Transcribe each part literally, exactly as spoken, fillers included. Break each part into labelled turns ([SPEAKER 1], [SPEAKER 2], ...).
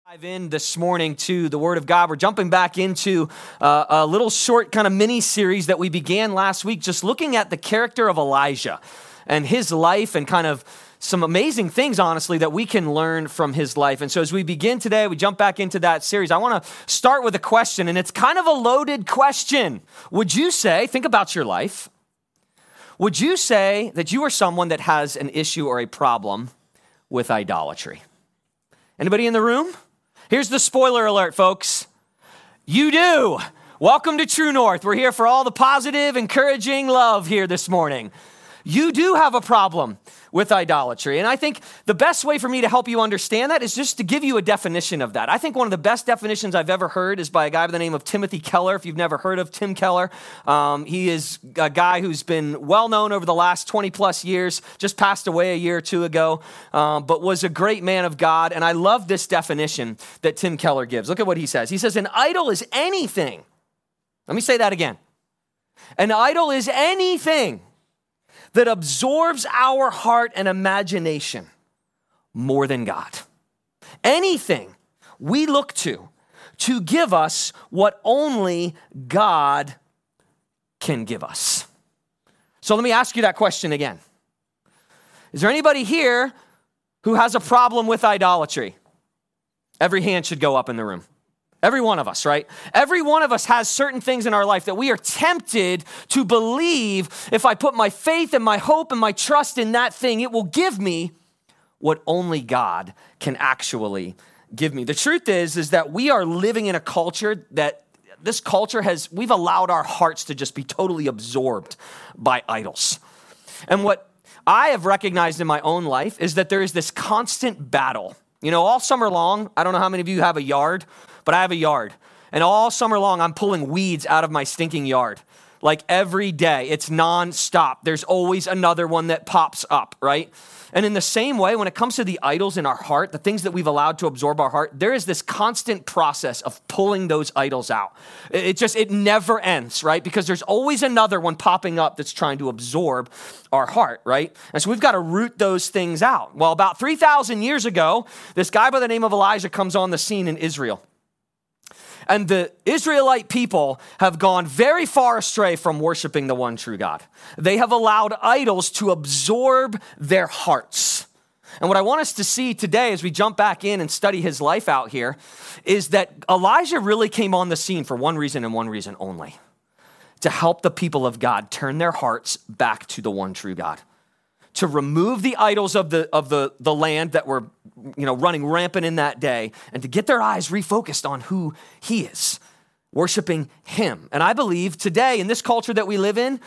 [SPEAKER 1] Dive in this morning to the Word of God. We're jumping back into uh, a little short kind of mini series that we began last week, just looking at the character of Elijah and his life and kind of some amazing things, honestly, that we can learn from his life. And so as we begin today, we jump back into that series. I want to start with a question, and it's kind of a loaded question. Would you say, think about your life, would you say that you are someone that has an issue or a problem with idolatry? Anybody in the room? Here's the spoiler alert, folks. You do. Welcome to True North. We're here for all the positive, encouraging love here this morning. You do have a problem with idolatry. And I think the best way for me to help you understand that is just to give you a definition of that. I think one of the best definitions I've ever heard is by a guy by the name of Timothy Keller. If you've never heard of Tim Keller, um, he is a guy who's been well known over the last twenty plus years, just passed away a year or two ago, um, but was a great man of God. And I love this definition that Tim Keller gives. Look at what he says. He says, an idol is anything. Let me say that again. An idol is anything that absorbs our heart and imagination more than God. Anything we look to to give us what only God can give us. So let me ask you that question again. Is there anybody here who has a problem with idolatry? Every hand should go up in the room. Every one of us, right? Every one of us has certain things in our life that we are tempted to believe if I put my faith and my hope and my trust in that thing, it will give me what only God can actually give me. The truth is, is that we are living in a culture that this culture has, we've allowed our hearts to just be totally absorbed by idols. And what I have recognized in my own life is that there is this constant battle. You know, all summer long, I don't know how many of you have a yard, but I have a yard. And all summer long, I'm pulling weeds out of my stinking yard. Like every day, it's nonstop. There's always another one that pops up, right? And in the same way, when it comes to the idols in our heart, the things that we've allowed to absorb our heart, there is this constant process of pulling those idols out. It just, it never ends, right? Because there's always another one popping up that's trying to absorb our heart, right? And so we've got to root those things out. Well, about three thousand years ago, this guy by the name of Elijah comes on the scene in Israel. And the Israelite people have gone very far astray from worshiping the one true God. They have allowed idols to absorb their hearts. And what I want us to see today as we jump back in and study his life out here is that Elijah really came on the scene for one reason and one reason only: to help the people of God turn their hearts back to the one true God, to remove the idols of the of the, the land that were, you know, running rampant in that day, and to get their eyes refocused on who he is, worshiping him. And I believe today in this culture that we live in,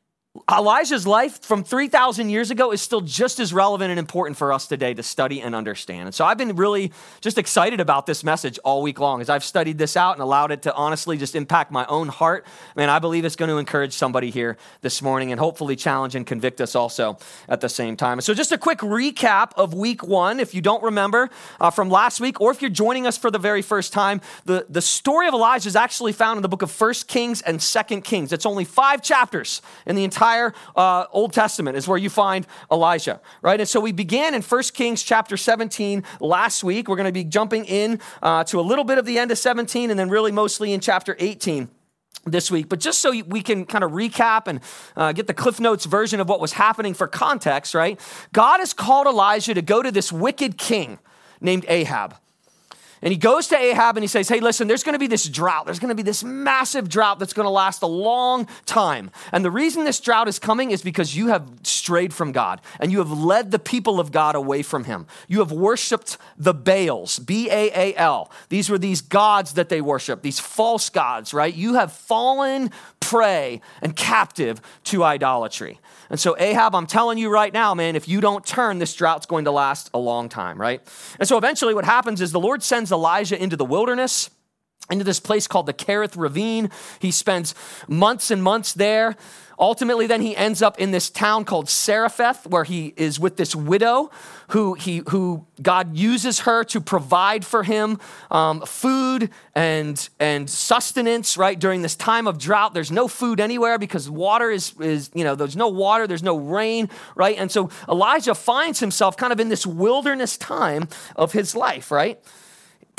[SPEAKER 1] Elijah's life from three thousand years ago is still just as relevant and important for us today to study and understand. And so I've been really just excited about this message all week long as I've studied this out and allowed it to honestly just impact my own heart. Man, I believe it's going to encourage somebody here this morning and hopefully challenge and convict us also at the same time. So just a quick recap of week one, if you don't remember uh, from last week, or if you're joining us for the very first time, the, the story of Elijah is actually found in the book of First Kings and Second Kings. It's only five chapters in the entire entire uh, Old Testament is where you find Elijah, right? And so we began in First Kings chapter seventeen last week. We're going to be jumping in uh, to a little bit of the end of seventeen and then really mostly in chapter eighteen this week. But just so we can kind of recap and uh, get the Cliff Notes version of what was happening for context, right? God has called Elijah to go to this wicked king named Ahab. And he goes to Ahab and he says, hey, listen, there's going to be this drought. There's going to be this massive drought that's going to last a long time. And the reason this drought is coming is because you have strayed from God and you have led the people of God away from him. You have worshiped the Baals, B A A L. These were these gods that they worship, these false gods, right? You have fallen prey and captive to idolatry. And so Ahab, I'm telling you right now, man, if you don't turn, this drought's going to last a long time, right? And so eventually what happens is the Lord sends Elijah into the wilderness, into this place called the Kerith Ravine. He spends months and months there. Ultimately, then he ends up in this town called Zarephath, where he is with this widow who he who God uses her to provide for him um, food and and sustenance, right? During this time of drought, there's no food anywhere because water is, is, you know, there's no water, there's no rain, right? And so Elijah finds himself kind of in this wilderness time of his life, right?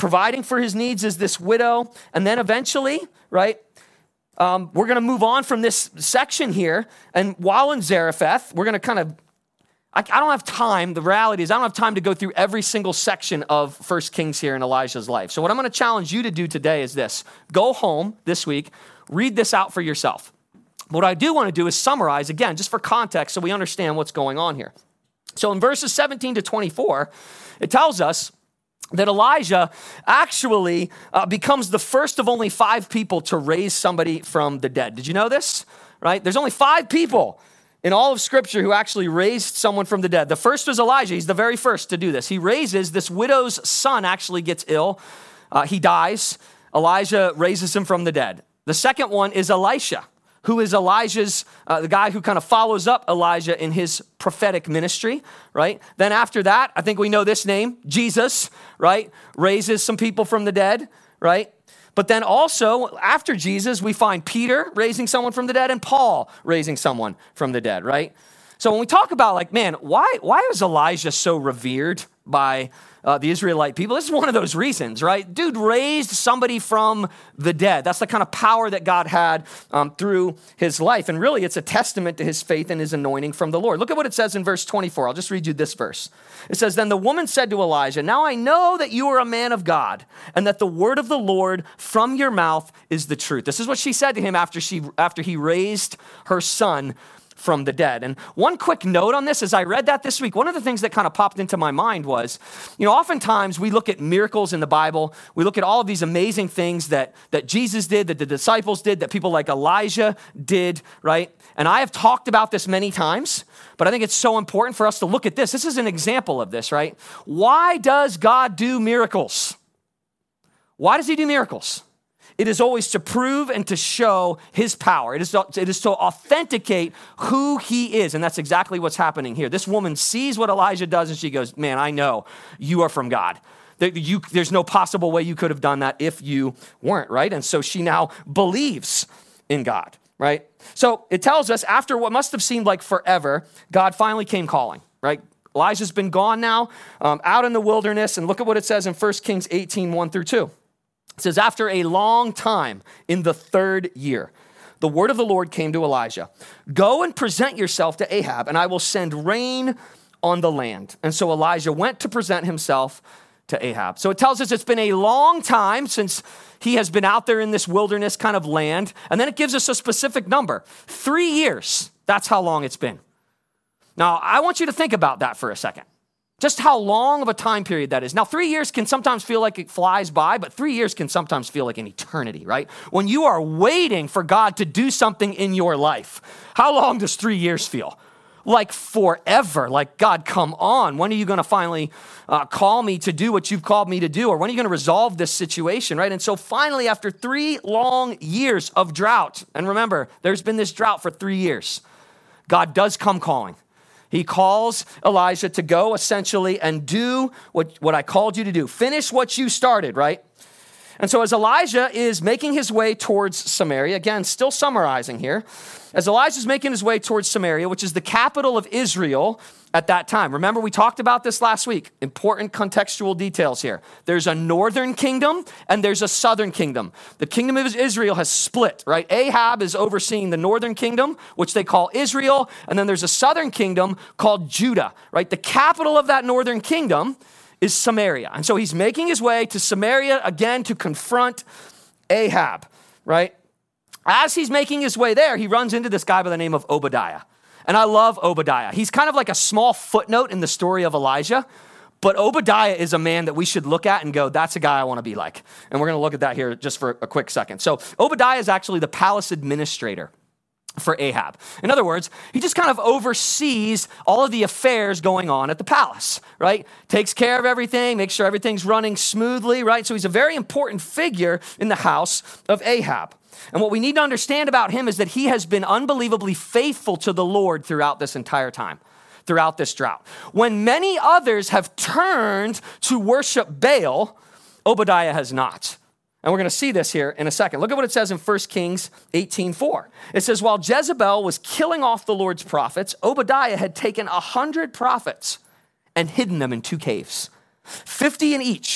[SPEAKER 1] providing for his needs is this widow. And then eventually, right, um, we're going to move on from this section here. And while in Zarephath, we're going to kind of, I, I don't have time. The reality is I don't have time to go through every single section of First Kings here in Elijah's life. So what I'm going to challenge you to do today is this. Go home this week, read this out for yourself. What I do want to do is summarize, again, just for context so we understand what's going on here. So in verses seventeen to twenty-four, it tells us that Elijah actually uh, becomes the first of only five people to raise somebody from the dead. Did you know this? Right? There's only five people in all of Scripture who actually raised someone from the dead. The first was Elijah. He's the very first to do this. He raises, this widow's son actually gets ill. Uh, he dies. Elijah raises him from the dead. The second one is Elisha, who is Elijah's, uh, the guy who kind of follows up Elijah in his prophetic ministry, right? Then after that, I think we know this name, Jesus, right? Raises some people from the dead, right? But then also, after Jesus, we find Peter raising someone from the dead and Paul raising someone from the dead, right? So when we talk about like, man, why, why is Elijah so revered by uh, the Israelite people? This is one of those reasons, right? Dude raised somebody from the dead. That's the kind of power that God had um, through his life. And really, it's a testament to his faith and his anointing from the Lord. Look at what it says in verse twenty-four. I'll just read you this verse. It says, then the woman said to Elijah, now I know that you are a man of God and that the word of the Lord from your mouth is the truth. This is what she said to him after she after he raised her son from the dead. And one quick note on this, as I read that this week, one of the things that kind of popped into my mind was, you know, oftentimes we look at miracles in the Bible, we look at all of these amazing things that, that Jesus did, that the disciples did, that people like Elijah did, right? And I have talked about this many times, but I think it's so important for us to look at this. This is an example of this, right? Why does God do miracles? Why does he do miracles? It is always to prove and to show his power. It is to, it is to authenticate who he is. And that's exactly what's happening here. This woman sees what Elijah does and she goes, man, I know you are from God. You, there's no possible way you could have done that if you weren't, right? And so she now believes in God, right? So it tells us after what must have seemed like forever, God finally came calling, right? Elijah's been gone now, um, out in the wilderness. And look at what it says in First Kings eighteen, one through two. It says, after a long time, in the third year, the word of the Lord came to Elijah. Go and present yourself to Ahab, and I will send rain on the land. And so Elijah went to present himself to Ahab. So it tells us it's been a long time since he has been out there in this wilderness kind of land. And then it gives us a specific number. Three years. That's how long it's been. Now, I want you to think about that for a second. Just how long of a time period that is. Now, three years can sometimes feel like it flies by, but three years can sometimes feel like an eternity, right? When you are waiting for God to do something in your life, how long does three years feel? Like forever. Like, God, come on. When are you going to finally uh, call me to do what you've called me to do? Or when are you going to resolve this situation, right? And so finally, after three long years of drought, and remember, there's been this drought for three years, God does come calling. He calls Elijah to go essentially and do what, what I called you to do. Finish what you started, right? And so as Elijah is making his way towards Samaria, again, still summarizing here, as Elijah's making his way towards Samaria, which is the capital of Israel at that time. Remember, we talked about this last week. Important contextual details here. There's a northern kingdom and there's a southern kingdom. The kingdom of Israel has split, right? Ahab is overseeing the northern kingdom, which they call Israel, and then there's a southern kingdom called Judah, right? The capital of that northern kingdom is Samaria. And so he's making his way to Samaria again to confront Ahab, right? As he's making his way there, he runs into this guy by the name of Obadiah. And I love Obadiah. He's kind of like a small footnote in the story of Elijah, but Obadiah is a man that we should look at and go, that's a guy I want to be like. And we're going to look at that here just for a quick second. So Obadiah is actually the palace administrator for Ahab. In other words, he just kind of oversees all of the affairs going on at the palace, right? Takes care of everything, makes sure everything's running smoothly, right? So he's a very important figure in the house of Ahab. And what we need to understand about him is that he has been unbelievably faithful to the Lord throughout this entire time, throughout this drought. When many others have turned to worship Baal, Obadiah has not. And we're going to see this here in a second. Look at what it says in First Kings eighteen four. It says, while Jezebel was killing off the Lord's prophets, Obadiah had taken a hundred prophets and hidden them in two caves, fifty in each.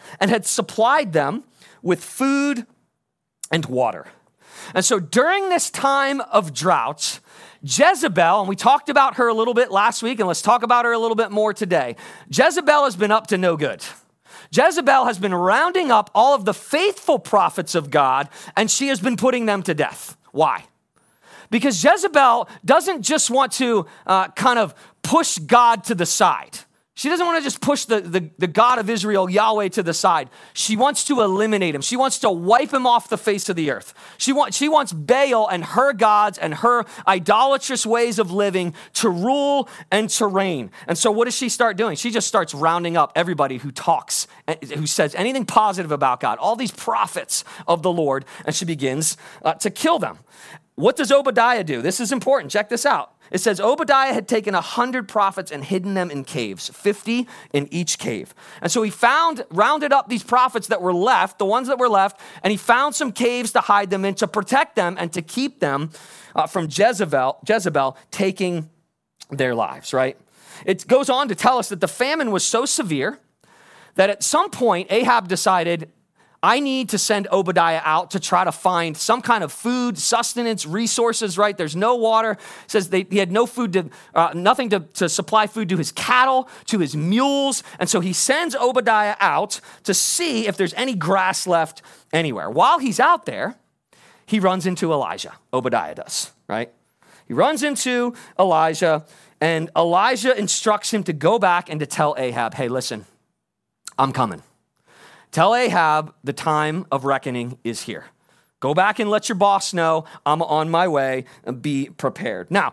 [SPEAKER 1] and had supplied them with food and water. And so during this time of drought, Jezebel, and we talked about her a little bit last week, and let's talk about her a little bit more today. Jezebel has been up to no good. Jezebel has been rounding up all of the faithful prophets of God, and she has been putting them to death. Why? Because Jezebel doesn't just want to uh, kind of push God to the side. She doesn't want to just push the, the, the God of Israel, Yahweh, to the side. She wants to eliminate him. She wants to wipe him off the face of the earth. She, want, she wants Baal and her gods and her idolatrous ways of living to rule and to reign. And so what does she start doing? She just starts rounding up everybody who talks, who says anything positive about God, all these prophets of the Lord, and she begins uh, to kill them. What does Obadiah do? This is important. Check this out. It says Obadiah had taken a hundred prophets and hidden them in caves, fifty in each cave. And so he found, rounded up these prophets that were left, the ones that were left, and he found some caves to hide them in, to protect them and to keep them uh, from Jezebel, Jezebel taking their lives, right? It goes on to tell us that the famine was so severe that at some point Ahab decided, I need to send Obadiah out to try to find some kind of food, sustenance, resources, right? There's no water. It says they, he had no food, to, uh, nothing to, to supply food to his cattle, to his mules. And so he sends Obadiah out to see if there's any grass left anywhere. While he's out there, he runs into Elijah. Obadiah does, right? He runs into Elijah, and Elijah instructs him to go back and to tell Ahab, hey, listen, I'm coming. Tell Ahab the time of reckoning is here. Go back and let your boss know I'm on my way, and be prepared. Now,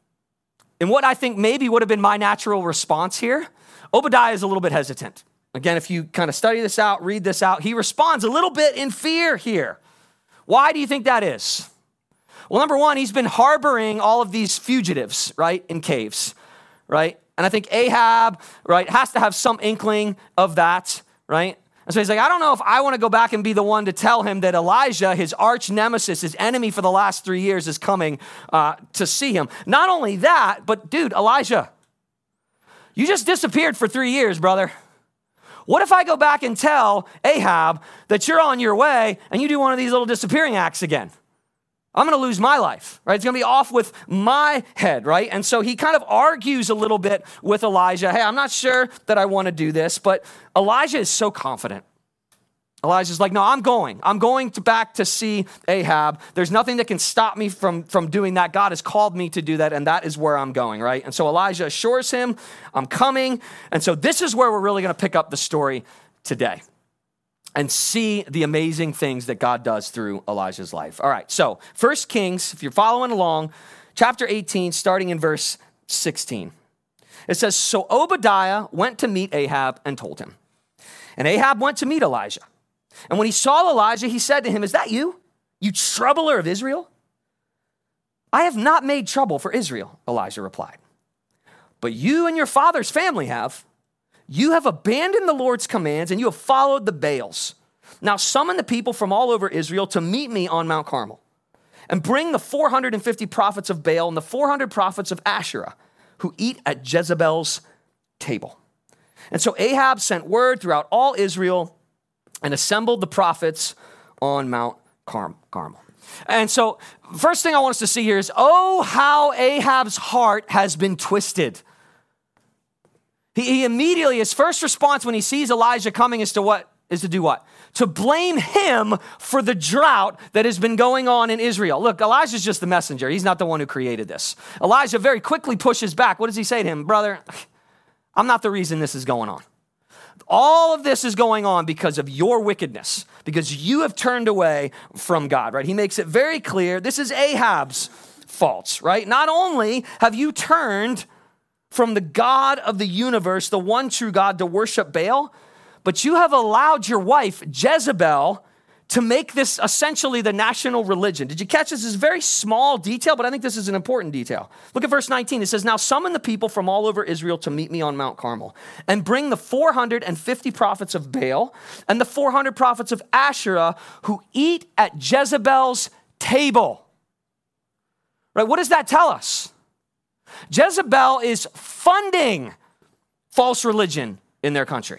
[SPEAKER 1] in what I think maybe would have been my natural response here, Obadiah is a little bit hesitant. Again, if you kind of study this out, read this out, he responds a little bit in fear here. Why do you think that is? Well, number one, he's been harboring all of these fugitives, right, in caves, right? And I think Ahab, right, has to have some inkling of that, right? And so he's like, I don't know if I want to go back and be the one to tell him that Elijah, his arch nemesis, his enemy for the last three years, is coming uh, to see him. Not only that, but dude, Elijah, you just disappeared for three years, brother. What if I go back and tell Ahab that you're on your way and you do one of these little disappearing acts again? I'm going to lose my life, right? It's going to be off with my head, right? And so he kind of argues a little bit with Elijah. Hey, I'm not sure that I want to do this, but Elijah is so confident. Elijah's like, no, I'm going. I'm going to back to see Ahab. There's nothing that can stop me from, from doing that. God has called me to do that, and that is where I'm going, right? And so Elijah assures him, I'm coming. And so this is where we're really going to pick up the story today and see the amazing things that God does through Elijah's life. All right, so First Kings, if you're following along, chapter eighteen, starting in verse sixteen. It says, so Obadiah went to meet Ahab and told him. And Ahab went to meet Elijah. And when he saw Elijah, he said to him, is that you, you troubler of Israel? I have not made trouble for Israel, Elijah replied. But you and your father's family have. You have abandoned the Lord's commands and you have followed the Baals. Now summon the people from all over Israel to meet me on Mount Carmel and bring the four hundred fifty prophets of Baal and the four hundred prophets of Asherah who eat at Jezebel's table. And so Ahab sent word throughout all Israel and assembled the prophets on Mount Carmel. And so first thing I want us to see here is, oh, how Ahab's heart has been twisted. He, he immediately, his first response when he sees Elijah coming is to what? Is to do what? To blame him for the drought that has been going on in Israel. Look, Elijah's just the messenger. He's not the one who created this. Elijah very quickly pushes back. What does he say to him? Brother, I'm not the reason this is going on. All of this is going on because of your wickedness, because you have turned away from God, right? He makes it very clear this is Ahab's faults, right? Not only have you turned from the God of the universe, the one true God, to worship Baal, but you have allowed your wife, Jezebel, to make this essentially the national religion. Did you catch this? This is a very small detail, but I think this is an important detail. Look at verse nineteen. It says, now summon the people from all over Israel to meet me on Mount Carmel and bring the four hundred fifty prophets of Baal and the four hundred prophets of Asherah who eat at Jezebel's table. Right? What does that tell us? Jezebel is funding false religion in their country.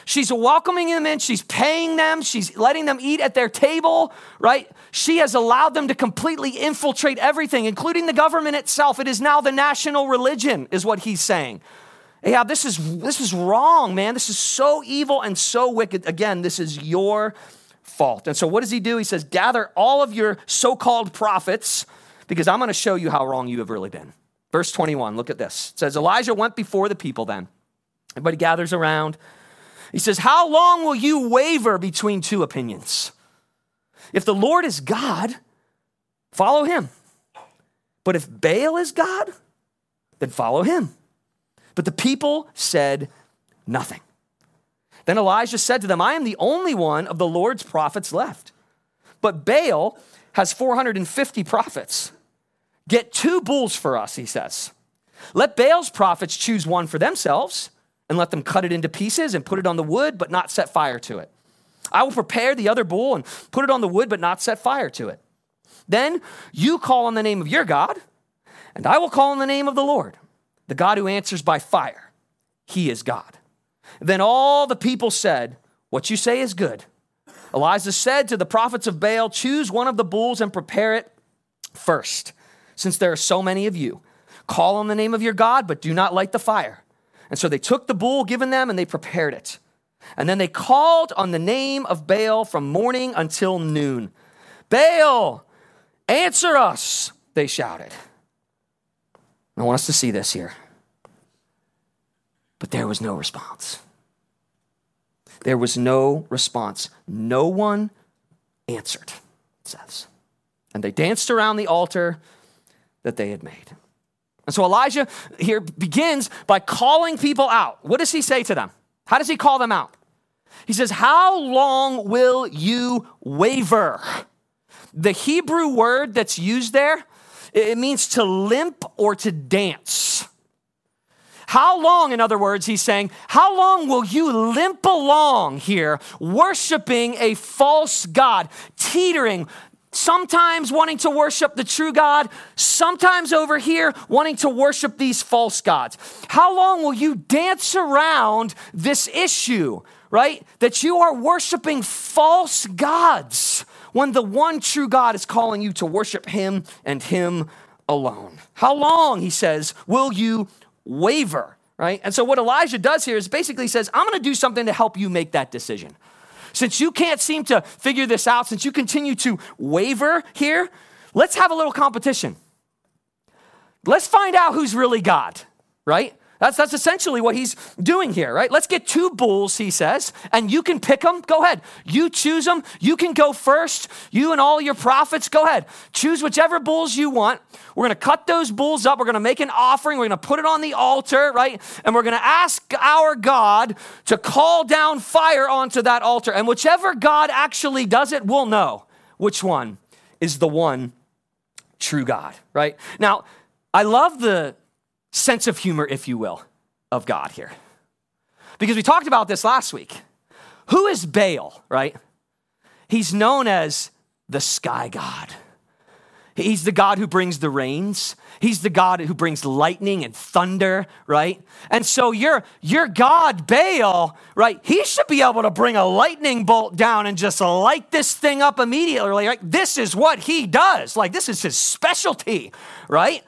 [SPEAKER 1] She's welcoming them in. She's paying them. She's letting them eat at their table, right? She has allowed them to completely infiltrate everything, including the government itself. It is now the national religion, is what he's saying. Ahab, this is, this is wrong, man. This is so evil and so wicked. Again, this is your fault. And so what does he do? He says, gather all of your so-called prophets, because I'm going to show you how wrong you have really been. Verse twenty-one, look at this. It says, Elijah went before the people then. Everybody gathers around. He says, how long will you waver between two opinions? If the Lord is God, follow him. But if Baal is God, then follow him. But the people said nothing. Then Elijah said to them, I am the only one of the Lord's prophets left. But Baal has four hundred fifty prophets. Get two bulls for us, he says. Let Baal's prophets choose one for themselves and let them cut it into pieces and put it on the wood, but not set fire to it. I will prepare the other bull and put it on the wood, but not set fire to it. Then you call on the name of your God, and I will call on the name of the Lord, the God who answers by fire. He is God. Then all the people said, what you say is good. Elijah said to the prophets of Baal, choose one of the bulls and prepare it first, since there are so many of you. Call on the name of your God, but do not light the fire. And so they took the bull given them and they prepared it. And then they called on the name of Baal from morning until noon. Baal, answer us, they shouted. I want us to see this here. But there was no response. There was no response. No one answered, it says. And they danced around the altar that they had made. And so Elijah here begins by calling people out. What does he say to them? How does he call them out? He says, how long will you waver? The Hebrew word that's used there, it means to limp or to dance. How long, in other words, he's saying, how long will you limp along here worshiping a false God, teetering, sometimes wanting to worship the true God, sometimes over here wanting to worship these false gods? How long will you dance around this issue, right? That you are worshiping false gods when the one true God is calling you to worship him and him alone. How long, he says, will you waver, right? And so what Elijah does here is basically says, I'm going to do something to help you make that decision. Since you can't seem to figure this out, since you continue to waver here, let's have a little competition. Let's find out who's really God, right? That's, that's essentially what he's doing here, right? Let's get two bulls, he says, and you can pick them. Go ahead. You choose them. You can go first. You and all your prophets, go ahead. Choose whichever bulls you want. We're going to cut those bulls up. We're going to make an offering. We're going to put it on the altar, right? And we're going to ask our God to call down fire onto that altar. And whichever God actually does it, we'll know which one is the one true God, right? Now, I love the sense of humor, if you will, of God here. Because we talked about this last week. Who is Baal, right? He's known as the sky god. He's the God who brings the rains. He's the God who brings lightning and thunder, right? And so your, your God, Baal, right? He should be able to bring a lightning bolt down and just light this thing up immediately. Like, this is what he does. Like, this is his specialty, right?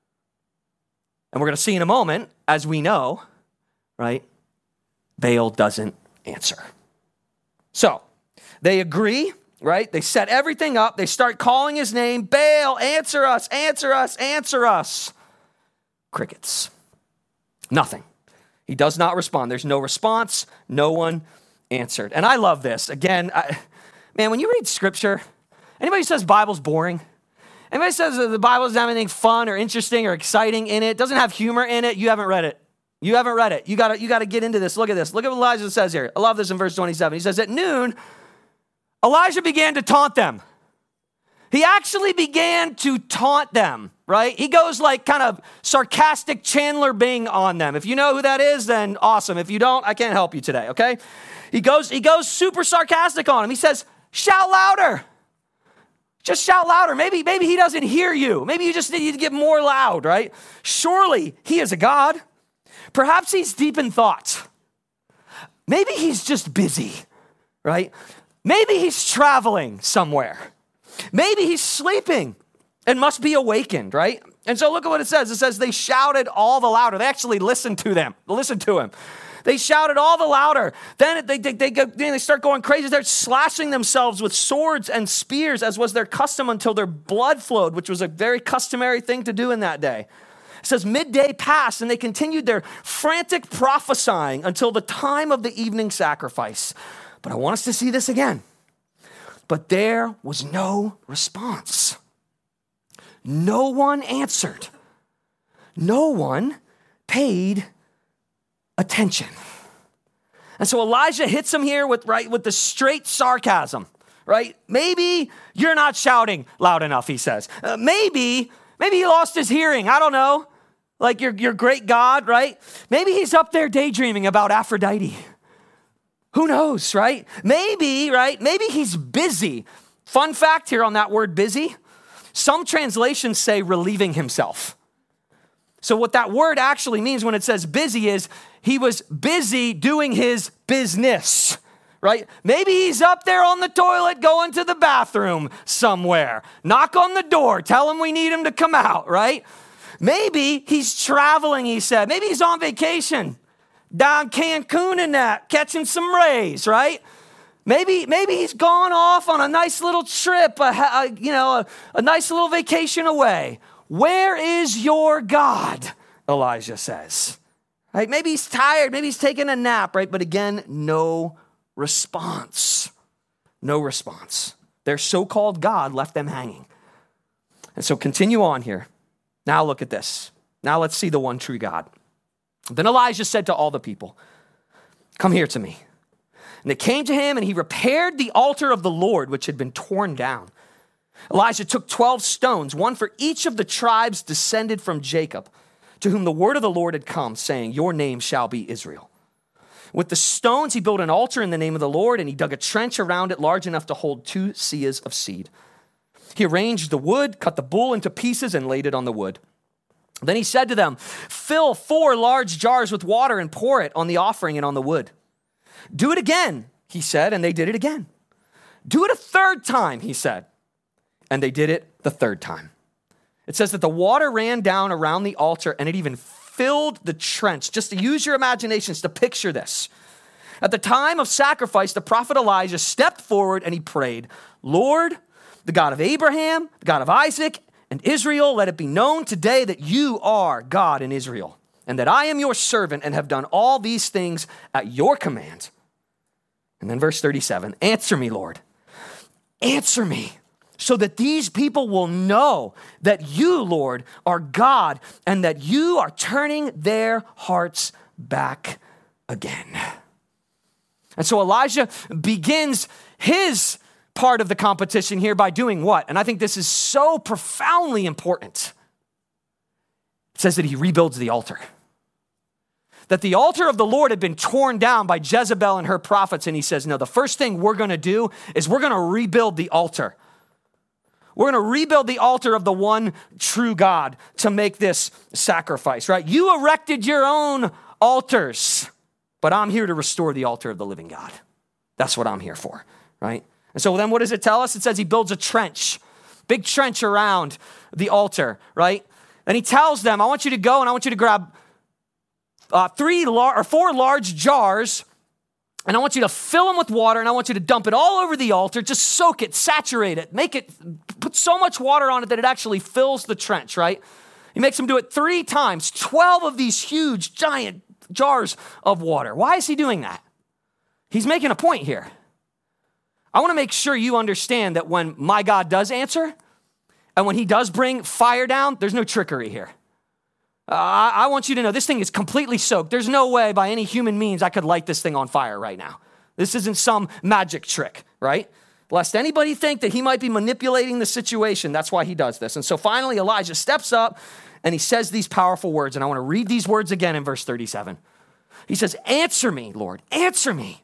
[SPEAKER 1] And we're going to see in a moment, as we know, right, Baal doesn't answer. So they agree, right? They set everything up. They start calling his name. Baal, answer us, answer us, answer us. Crickets. Nothing. He does not respond. There's no response. No one answered. And I love this. Again, I, man, when you read scripture, anybody who says Bible's boring, anybody says that the Bible doesn't have anything fun or interesting or exciting in it, doesn't have humor in it, you haven't read it. You haven't read it. You gotta, you gotta get into this. Look at this. Look at what Elijah says here. I love this in verse twenty-seven. He says, at noon, Elijah began to taunt them. He actually began to taunt them, right? He goes like kind of sarcastic Chandler Bing on them. If you know who that is, then awesome. If you don't, I can't help you today, okay? He goes, he goes super sarcastic on him. He says, shout louder. Just shout louder. Maybe, maybe he doesn't hear you. Maybe you just need to get more loud, right? Surely he is a God. Perhaps he's deep in thought. maybe he's just busy, right? Maybe he's traveling somewhere. Maybe he's sleeping and must be awakened, right? And so look at what it says. It says they shouted all the louder. They actually listened to them, listened to him. They shouted all the louder. Then they, they, they, go, then they start going crazy. They're slashing themselves with swords and spears, as was their custom, until their blood flowed, which was a very customary thing to do in that day. It says midday passed, and they continued their frantic prophesying until the time of the evening sacrifice. But I want us to see this again. But there was no response. No one answered. No one paid attention. And so Elijah hits him here with, right, with the straight sarcasm, right? Maybe you're not shouting loud enough, he says. Uh, maybe, maybe he lost his hearing. I don't know. Like your, your great God, right? Maybe he's up there daydreaming about Aphrodite. Who knows, right? Maybe, right? Maybe he's busy. Fun fact here on that word busy. Some translations say relieving himself. So what that word actually means when it says busy is he was busy doing his business, right? Maybe he's up there on the toilet going to the bathroom somewhere. Knock on the door. Tell him we need him to come out, right? Maybe he's traveling, he said. Maybe he's on vacation down Cancun and that, catching some rays, right? Maybe, maybe he's gone off on a nice little trip, a, a, you know, a, a nice little vacation away. Where is your God? Elijah says. Right? Maybe he's tired. Maybe he's taking a nap, right? But again, no response. No response. Their so-called God left them hanging. And so continue on here. Now look at this. Now let's see the one true God. Then Elijah said to all the people, come here to me. And they came to him, and he repaired the altar of the Lord, which had been torn down. Elijah took twelve stones, one for each of the tribes descended from Jacob, to whom the word of the Lord had come, saying, your name shall be Israel. With the stones, he built an altar in the name of the Lord, and he dug a trench around it large enough to hold two seahs of seed. He arranged the wood, cut the bull into pieces, and laid it on the wood. Then he said to them, fill four large jars with water and pour it on the offering and on the wood. Do it again, he said, and they did it again. Do it a third time, he said, and they did it the third time. It says that the water ran down around the altar, and it even filled the trench. Just to use your imaginations to picture this. At the time of sacrifice, the prophet Elijah stepped forward and he prayed, Lord, the God of Abraham, the God of Isaac, and Israel, let it be known today that you are God in Israel, and that I am your servant and have done all these things at your command. And then verse thirty-seven, answer me, Lord. Answer me, so that these people will know that you, Lord, are God, and that you are turning their hearts back again. And so Elijah begins his part of the competition here by doing what? And I think this is so profoundly important. It says that he rebuilds the altar. That the altar of the Lord had been torn down by Jezebel and her prophets. And he says, no, the first thing we're going to do is we're going to rebuild the altar. We're going to rebuild the altar of the one true God to make this sacrifice, right? You erected your own altars, but I'm here to restore the altar of the living God. That's what I'm here for, right? And so then what does it tell us? It says he builds a trench, big trench around the altar, right? And he tells them, I want you to go and I want you to grab uh, three lar- or four large jars, and I want you to fill them with water, and I want you to dump it all over the altar. Just soak it, saturate it, make it, put so much water on it that it actually fills the trench, right? He makes them do it three times, twelve of these huge, giant jars of water. Why is he doing that? He's making a point here. I want to make sure you understand that when my God does answer, and when he does bring fire down, there's no trickery here. Uh, I, I want you to know this thing is completely soaked. There's no way by any human means I could light this thing on fire right now. This isn't some magic trick, right? Lest anybody think that he might be manipulating the situation. That's why he does this. And so finally, Elijah steps up and he says these powerful words. And I want to read these words again in verse thirty-seven. He says, answer me, Lord, answer me,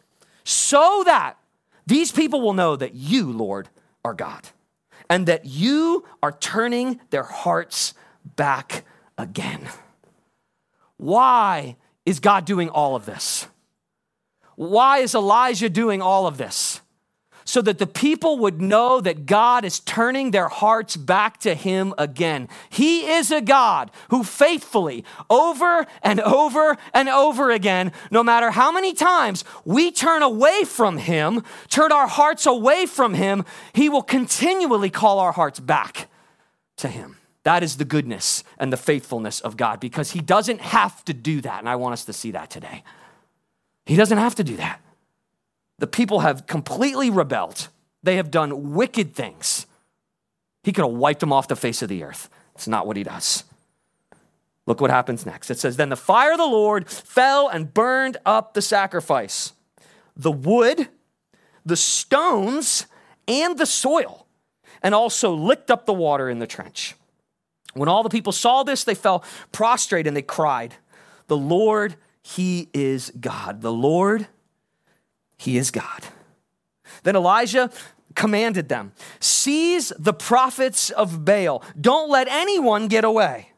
[SPEAKER 1] so that these people will know that you, Lord, are God, and that you are turning their hearts back again. Why is God doing all of this? Why is Elijah doing all of this? So that the people would know that God is turning their hearts back to him again. He is a God who faithfully, over and over and over again, no matter how many times we turn away from him, turn our hearts away from him, he will continually call our hearts back to him. That is the goodness and the faithfulness of God, because he doesn't have to do that. And I want us to see that today. He doesn't have to do that. The people have completely rebelled. They have done wicked things. He could have wiped them off the face of the earth. It's not what he does. Look what happens next. It says, then the fire of the Lord fell and burned up the sacrifice, the wood, the stones, and the soil, and also licked up the water in the trench. When all the people saw this, they fell prostrate and they cried, the Lord, he is God. The Lord, he is God. Then Elijah commanded them, seize the prophets of Baal. Don't let anyone get away.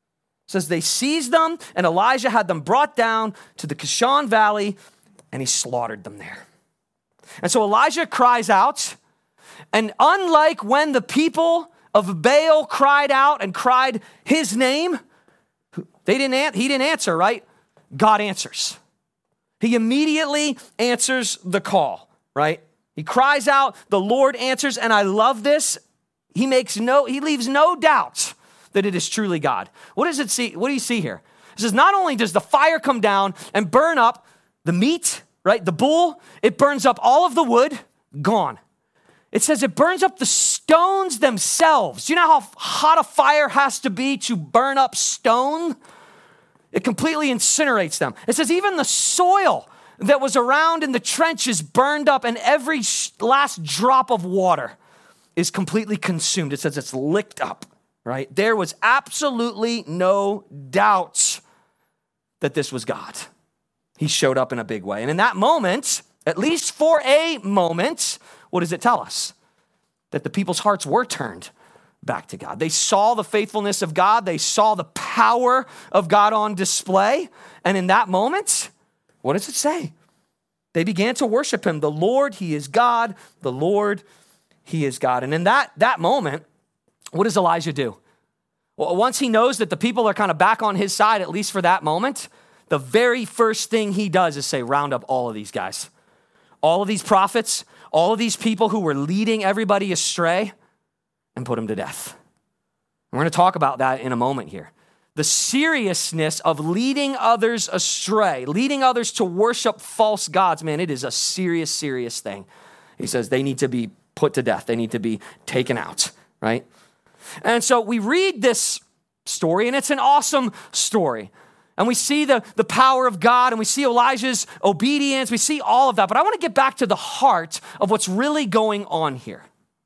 [SPEAKER 1] It says they seized them, and Elijah had them brought down to the Kishon Valley, and he slaughtered them there. And so Elijah cries out, and unlike when the people of Baal cried out and cried his name, they didn't, he didn't answer, right? God answers. He immediately answers the call, right? He cries out, the Lord answers, and I love this. He makes no, he leaves no doubt that it is truly God. What does it see? What do you see here? It says, not only does the fire come down and burn up the meat, right? The bull, it burns up all of the wood, gone. It says it burns up the stones themselves. Do you know how hot a fire has to be to burn up stone? It completely incinerates them. It says even the soil that was around in the trenches burned up, and every last drop of water is completely consumed. It says it's licked up, right? There was absolutely no doubt that this was God. He showed up in a big way. And in that moment, at least for a moment, what does it tell us? That the people's hearts were turned back to God. They saw the faithfulness of God. They saw the power of God on display. And in that moment, what does it say? They began to worship him. The Lord, he is God. The Lord, he is God. And in that, that moment, what does Elijah do? Well, once he knows that the people are kind of back on his side, at least for that moment, the very first thing he does is say, round up all of these guys. All of these prophets, all of these people who were leading everybody astray, and put them to death. We're going to talk about that in a moment here. The seriousness of leading others astray, leading others to worship false gods, man, it is a serious, serious thing. He says they need to be put to death. They need to be taken out, right? And so we read this story, and it's an awesome story. And we see the, the power of God, and we see Elijah's obedience. We see all of that. But I want to get back to the heart of what's really going on here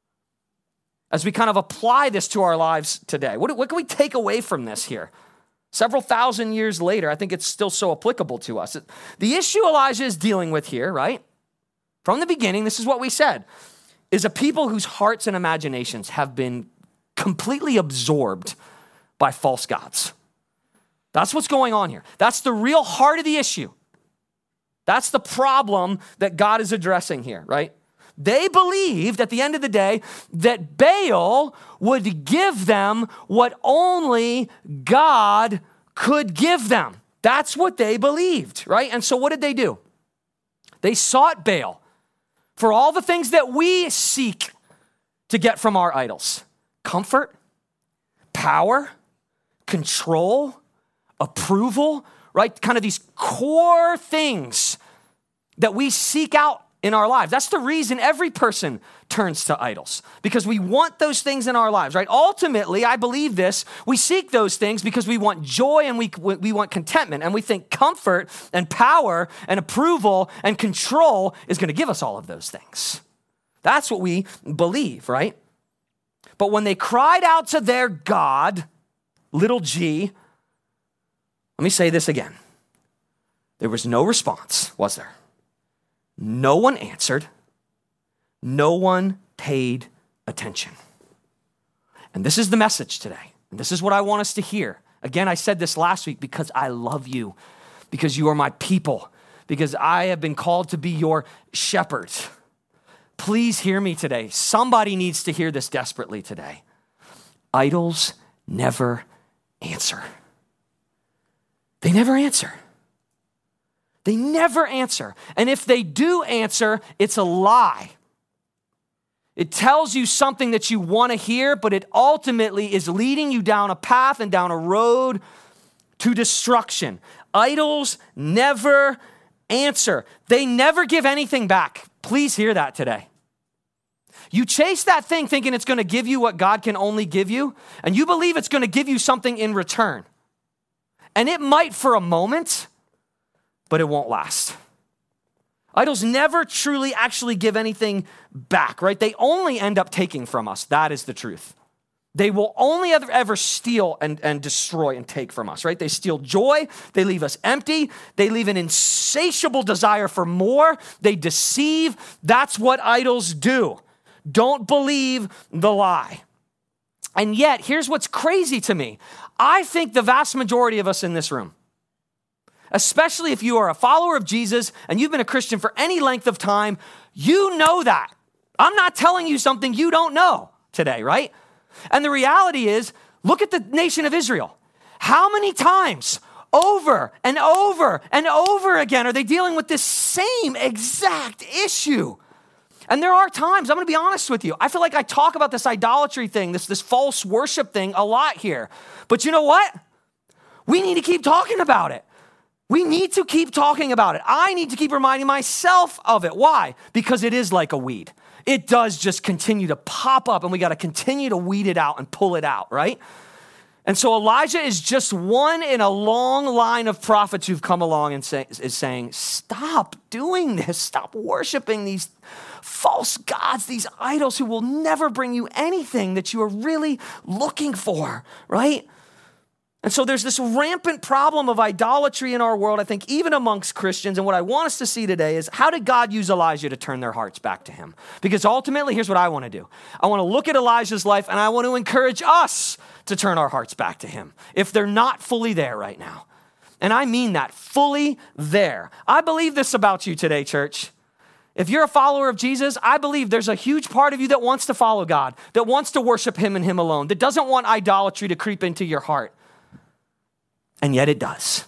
[SPEAKER 1] as we kind of apply this to our lives today. What, what can we take away from this here? Several thousand years later, I think it's still so applicable to us. The issue Elijah is dealing with here, right? From the beginning, this is what we said, is a people whose hearts and imaginations have been completely absorbed by false gods. That's what's going on here. That's the real heart of the issue. That's the problem that God is addressing here, right? They believed at the end of the day that Baal would give them what only God could give them. That's what they believed, right? And so what did they do? They sought Baal for all the things that we seek to get from our idols: comfort, power, control, approval, right? Kind of these core things that we seek out in our lives. That's the reason every person turns to idols, because we want those things in our lives, right? Ultimately, I believe this, we seek those things because we want joy and we, we want contentment, and we think comfort and power and approval and control is going to give us all of those things. That's what we believe, right? But when they cried out to their God, little g, let me say this again. There was no response, was there? No one answered. No one paid attention. And this is the message today. And this is what I want us to hear. Again, I said this last week because I love you, because you are my people, because I have been called to be your shepherd. Please hear me today. Somebody needs to hear this desperately today. Idols never answer. They never answer. They never answer. And if they do answer, it's a lie. It tells you something that you want to hear, but it ultimately is leading you down a path and down a road to destruction. Idols never answer. They never give anything back. Please hear that today. You chase that thing thinking it's going to give you what God can only give you, and you believe it's going to give you something in return. And it might for a moment, but it won't last. Idols never truly actually give anything back, right? They only end up taking from us. That is the truth. They will only ever, ever steal and, and destroy and take from us, right? They steal joy. They leave us empty. They leave an insatiable desire for more. They deceive. That's what idols do. Don't believe the lie. And yet, here's what's crazy to me. I think the vast majority of us in this room, especially if you are a follower of Jesus and you've been a Christian for any length of time, you know that. I'm not telling you something you don't know today, right? And the reality is, look at the nation of Israel. How many times over and over and over again are they dealing with this same exact issue? And there are times, I'm going to be honest with you, I feel like I talk about this idolatry thing, this, this false worship thing a lot here. But you know what? We need to keep talking about it. We need to keep talking about it. I need to keep reminding myself of it. Why? Because it is like a weed. It does just continue to pop up, and we got to continue to weed it out and pull it out, right? And so Elijah is just one in a long line of prophets who've come along and say, is saying, stop doing this. Stop worshiping these false gods, these idols who will never bring you anything that you are really looking for, right? And so there's this rampant problem of idolatry in our world, I think, even amongst Christians. And what I want us to see today is, how did God use Elijah to turn their hearts back to him? Because ultimately, here's what I want to do. I want to look at Elijah's life, and I want to encourage us to turn our hearts back to him if they're not fully there right now. And I mean that, fully there. I believe this about you today, church. If you're a follower of Jesus, I believe there's a huge part of you that wants to follow God, that wants to worship him and him alone, that doesn't want idolatry to creep into your heart. And yet it does.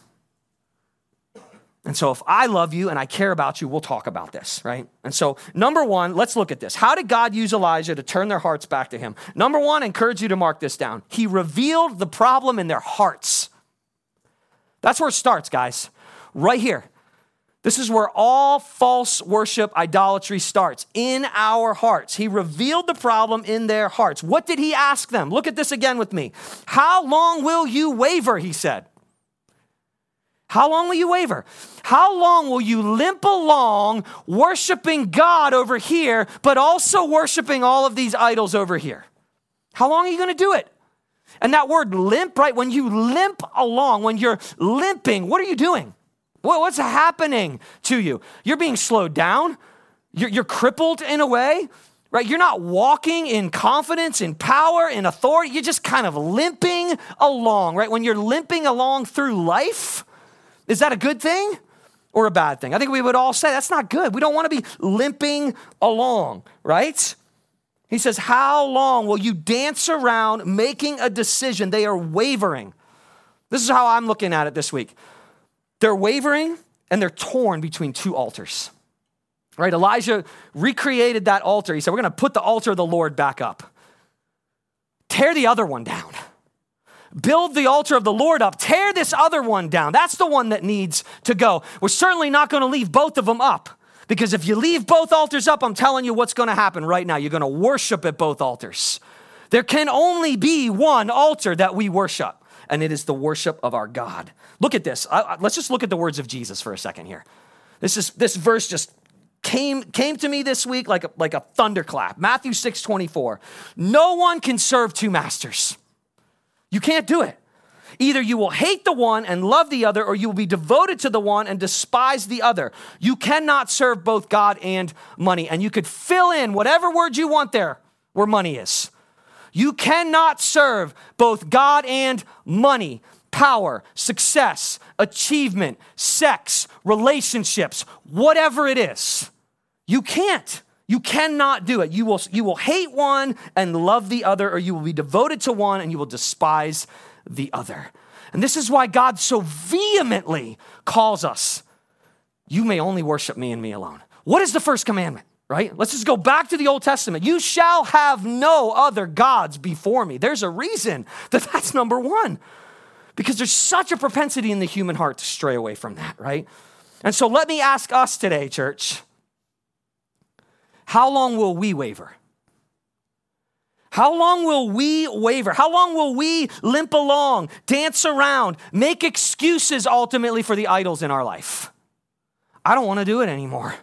[SPEAKER 1] And so if I love you and I care about you, we'll talk about this, right? And so number one, let's look at this. How did God use Elijah to turn their hearts back to him? Number one, I encourage you to mark this down. He revealed the problem in their hearts. That's where it starts, guys. Right here. This is where all false worship, idolatry starts, in our hearts. He revealed the problem in their hearts. What did he ask them? Look at this again with me. How long will you waver, he said. How long will you waver? How long will you limp along worshiping God over here, but also worshiping all of these idols over here? How long are you going to do it? And that word limp, right? When you limp along, when you're limping, what are you doing? What's happening to you? You're being slowed down. You're, you're crippled in a way, right? You're not walking in confidence, in power, in authority. You're just kind of limping along, right? When you're limping along through life, is that a good thing or a bad thing? I think we would all say that's not good. We don't want to be limping along, right? He says, how long will you dance around making a decision? They are wavering. This is how I'm looking at it this week. They're wavering and they're torn between two altars, right? Elijah recreated that altar. He said, we're going to put the altar of the Lord back up. Tear the other one down. Build the altar of the Lord up. Tear this other one down. That's the one that needs to go. We're certainly not going to leave both of them up, because if you leave both altars up, I'm telling you what's going to happen right now. You're going to worship at both altars. There can only be one altar that we worship, and it is the worship of our God. Look at this. I, I, let's just look at the words of Jesus for a second here. This is this verse just came, came to me this week like a, like a thunderclap. Matthew six twenty-four. No one can serve two masters. You can't do it. Either you will hate the one and love the other, or you will be devoted to the one and despise the other. You cannot serve both God and money. And you could fill in whatever word you want there where money is. You cannot serve both God and money. power, success, achievement, sex, relationships, whatever it is. You can't. You cannot do it. You will, you will hate one and love the other, or you will be devoted to one and you will despise the other. And this is why God so vehemently calls us, you may only worship me and me alone. What is the first commandment, right? Let's just go back to the Old Testament. You shall have no other gods before me. There's a reason that that's number one, because there's such a propensity in the human heart to stray away from that, right? And so let me ask us today, church, how long will we waver? How long will we waver? How long will we limp along, dance around, make excuses ultimately for the idols in our life? I don't want to do it anymore.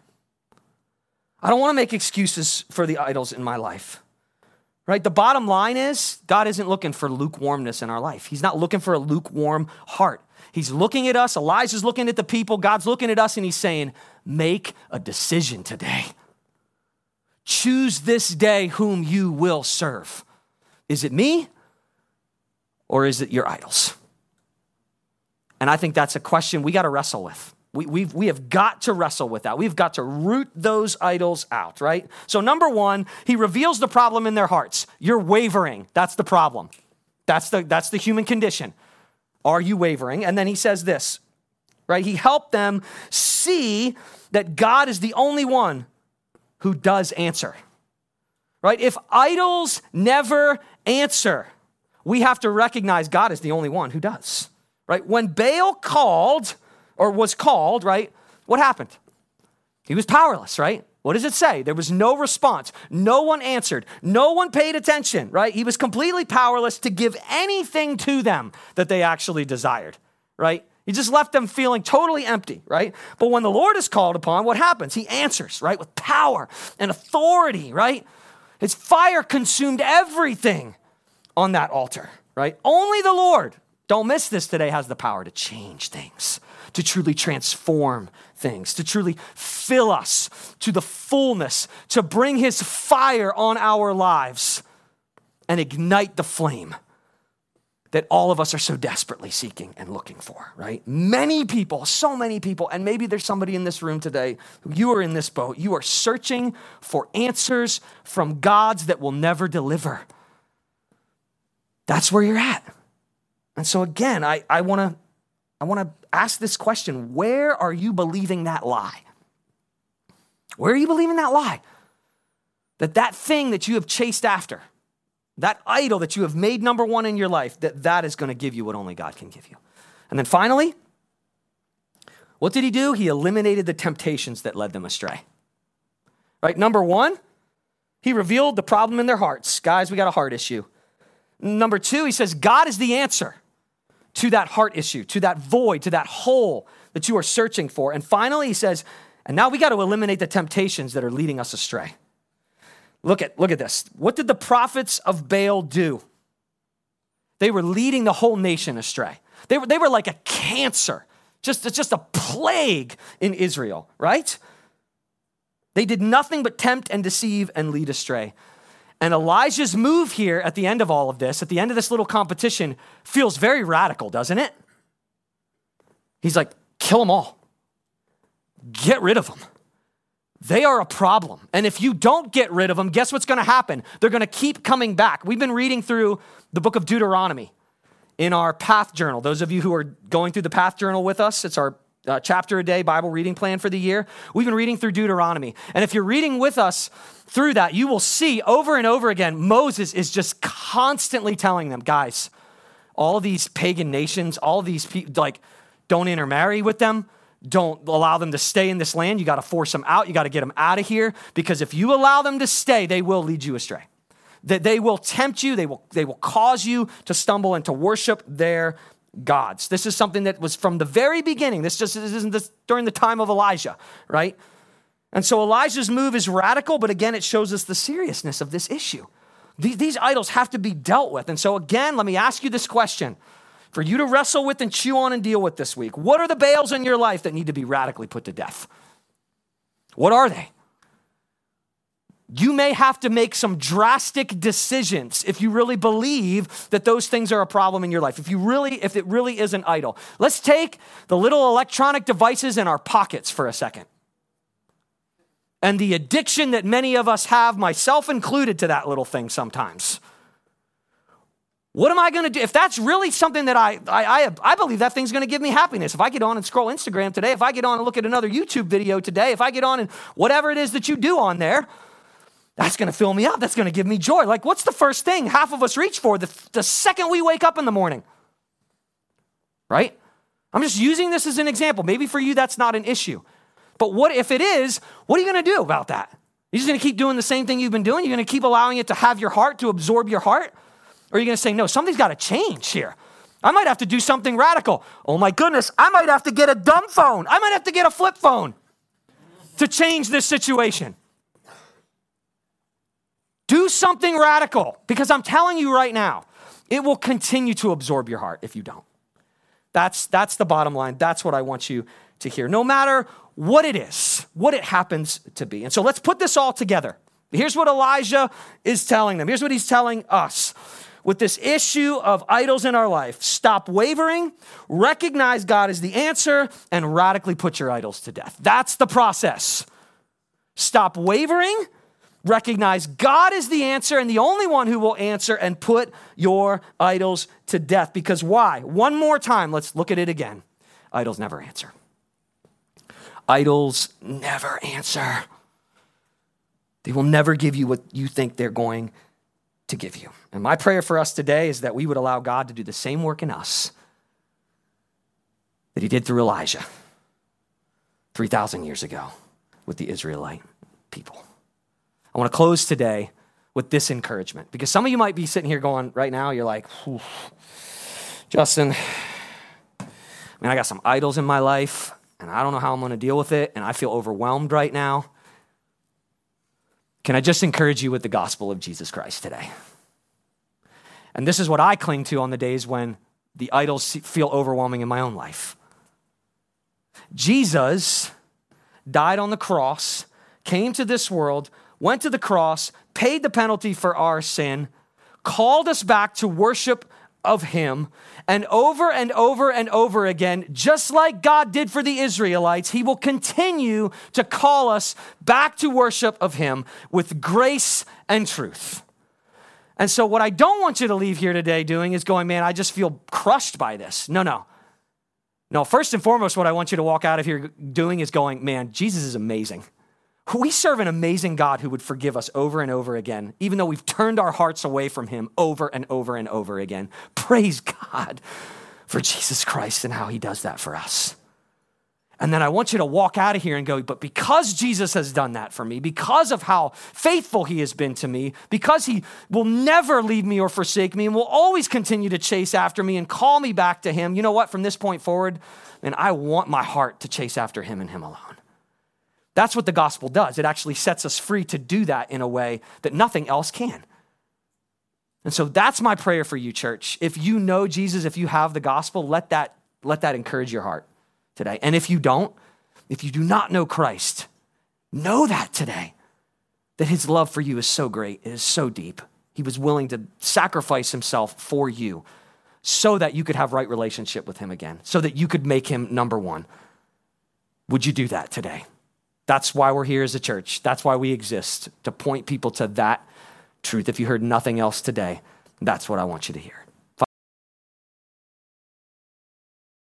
[SPEAKER 1] I don't want to make excuses for the idols in my life, right? The bottom line is God isn't looking for lukewarmness in our life. He's not looking for a lukewarm heart. He's looking at us. Elijah's looking at the people. God's looking at us and he's saying, make a decision today. Choose this day whom you will serve. Is it me or is it your idols? And I think that's a question we got to wrestle with. We, we've, we have got to wrestle with that. We've got to root those idols out, right? So number one, he reveals the problem in their hearts. You're wavering. That's the problem. That's the, that's the human condition. Are you wavering? And then he says this, right? He helped them see that God is the only one who does answer, right? If idols never answer, we have to recognize God is the only one who does, right? When Baal called or was called, right? What happened? He was powerless, right? What does it say? There was no response. No one answered. No one paid attention, right? He was completely powerless to give anything to them that they actually desired, right? He just left them feeling totally empty, right? But when the Lord is called upon, what happens? He answers, right? With power and authority, right? His fire consumed everything on that altar, right? Only the Lord, don't miss this today, has the power to change things, to truly transform things, to truly fill us to the fullness, to bring his fire on our lives and ignite the flame that all of us are so desperately seeking and looking for, right? Many people, so many people, and maybe there's somebody in this room today, who you are in this boat, you are searching for answers from gods that will never deliver. That's where you're at. And so again, I, I wanna, I wanna ask this question, where are you believing that lie? Where are you believing that lie? That that thing that you have chased after, that idol that you have made number one in your life, that that is going to give you what only God can give you. And then finally, what did he do? He eliminated the temptations that led them astray. Right? Number one, he revealed the problem in their hearts. Guys, we got a heart issue. Number two, he says, God is the answer to that heart issue, to that void, to that hole that you are searching for. And finally, he says, and now we got to eliminate the temptations that are leading us astray. Look at, look at this. What did the prophets of Baal do? They were leading the whole nation astray. They were, they were like a cancer, just, it's just a plague in Israel, right? They did nothing but tempt and deceive and lead astray. And Elijah's move here at the end of all of this, at the end of this little competition, feels very radical, doesn't it? He's like, kill them all. Get rid of them. They are a problem. And if you don't get rid of them, guess what's going to happen? They're going to keep coming back. We've been reading through the book of Deuteronomy in our Path Journal. Those of you who are going through the Path Journal with us, it's our uh, chapter a day Bible reading plan for the year. We've been reading through Deuteronomy. And if you're reading with us through that, you will see over and over again, Moses is just constantly telling them, guys, all these pagan nations, all these people, like, don't intermarry with them. Don't allow them to stay in this land. You got to force them out. You got to get them out of here, because if you allow them to stay, they will lead you astray. That they will tempt you. They will, they will cause you to stumble and to worship their gods. This is something that was from the very beginning. This just this isn't this during the time of Elijah, right? And so Elijah's move is radical, but again, it shows us the seriousness of this issue. These, these idols have to be dealt with. And so again, let me ask you this question for you to wrestle with and chew on and deal with this week. What are the Baals in your life that need to be radically put to death? What are they? you may have to make some drastic decisions if you really believe that those things are a problem in your life. If you really, if it really is an idol. Let's take the little electronic devices in our pockets for a second. And the addiction that many of us have, myself included, to that little thing sometimes. What am I going to do? If that's really something that I, I, I, I believe that thing's going to give me happiness. If I get on and scroll Instagram today, if I get on and look at another YouTube video today, if I get on and whatever it is that you do on there, that's going to fill me up. That's going to give me joy. Like, what's the first thing half of us reach for the, the second we wake up in the morning? Right? I'm just using this as an example. Maybe for you, that's not an issue. But what if it is, what are you going to do about that? You're just going to keep doing the same thing you've been doing? You're going to keep allowing it to have your heart, to absorb your heart? Or are you going to say, no, something's got to change here. I might have to do something radical. Oh my goodness, I might have to get a dumb phone. I might have to get a flip phone to change this situation. Do something radical, because I'm telling you right now, it will continue to absorb your heart if you don't. That's, that's the bottom line. That's what I want you to hear. No matter what it is, what it happens to be. And so let's put this all together. Here's what Elijah is telling them. Here's what he's telling us. With this issue of idols in our life, stop wavering, recognize God as the answer, and radically put your idols to death. That's the process. Stop wavering, recognize God is the answer and the only one who will answer, and put your idols to death. Because why? One more time, let's look at it again. Idols never answer. Idols never answer. They will never give you what you think they're going to give you. And my prayer for us today is that we would allow God to do the same work in us that he did through Elijah three thousand years ago with the Israelite people. I want to close today with this encouragement, because some of you might be sitting here going right now, you're like, Justin, man, I got some idols in my life and I don't know how I'm going to deal with it, and I feel overwhelmed right now. Can I just encourage you with the gospel of Jesus Christ today? And this is what I cling to on the days when the idols feel overwhelming in my own life. Jesus died on the cross, came to this world, went to the cross, paid the penalty for our sin, called us back to worship of him, and over and over and over again, just like God did for the Israelites, he will continue to call us back to worship of him with grace and truth. And so what I don't want you to leave here today doing is going, man, I just feel crushed by this. No, no. No, first and foremost, what I want you to walk out of here doing is going, man, Jesus is amazing. We serve an amazing God who would forgive us over and over again, even though we've turned our hearts away from him over and over and over again. Praise God for Jesus Christ and how he does that for us. And then I want you to walk out of here and go, but because Jesus has done that for me, because of how faithful he has been to me, because he will never leave me or forsake me and will always continue to chase after me and call me back to him, you know what? From this point forward, man, I want my heart to chase after him and him alone. That's what the gospel does. It actually sets us free to do that in a way that nothing else can. And so that's my prayer for you, church. If you know Jesus, if you have the gospel, let that, let that encourage your heart today. And if you don't, if you do not know Christ, know that today, that his love for you is so great, it is so deep. He was willing to sacrifice himself for you so that you could have right relationship with him again, so that you could make him number one. Would you do that today? That's why we're here as a church. That's why we exist, to point people to that truth. If you heard nothing else today, that's what I want you to hear.